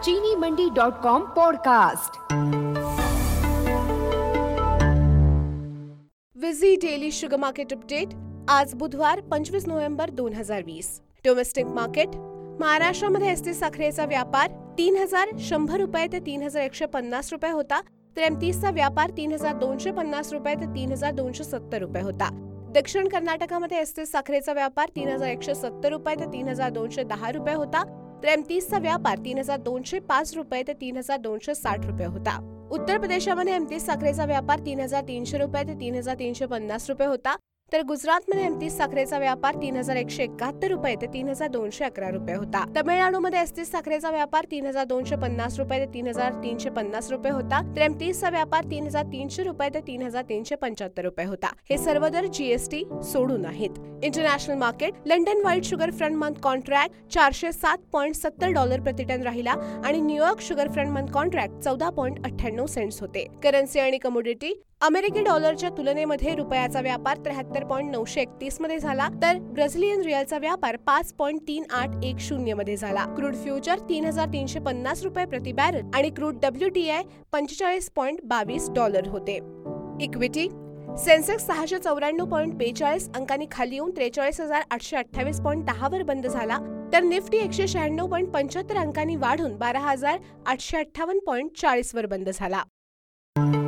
चीनीमंडी.com podcast. विझी daily sugar market update. आज बुधवार 25 नोव्हेंबर 2020। Domestic market. महाराष्ट्रामध्ये एसटी साखरेचा व्यापार 3,100 रुपये ते 3,150 रुपये होता, तर एमतीसचा व्यापार 3,250 रुपये ते 3,270 रुपये होता। दक्षिण कर्नाटकामध्ये एसटी साखरेचा व्यापार 3,170 रुपये ते 3,210 रुपये होता, तर एमतीसचा व्यापार 3,205 रुपये ते 3,260 रुपये होता। उत्तर प्रदेशामध्ये एमतीस साखरेचा व्यापार 3,300 रुपये ते 3,350 रुपये होता, तर गुजरातमध्ये एमतीस साखरेचा व्यापार 3,171 रुपये ते 3,211 रुपये होता। तमिळनाडूमध्ये एसतीस साखरेचा व्यापार 3,250 रुपये ते 3,350 रुपये होता, तर एमतीसचा व्यापार 3,300 रुपये ते 3,375 रुपये होता। हे सर्व दर जीएसटी सोडून आहेत। International market. London white sugar front month contract $407.70 प्रति टन राहिला आणि New York sugar front month contract $14.98 होते। करन्सी आणि कमोडिटी। अमेरिकी डॉलरच्या तुलनेमध्ये रुपयाचा व्यापार 73.931 मध्ये झाला, तर ब्राझिलियन रिअलचा व्यापार 5.3810 मध्ये झाला। क्रूड फ्युचर $3,350 रुपये प्रति बॅरल आणि क्रूड WTI $45.22 होते। इक्विटी। सेन्सेक्स 694.42 अंकांनी खाली येऊन 43,828.10 वर बंद झाला, तर निफ्टी 196.75 अंकांनी वाढून 12,858.40 वर बंद झाला।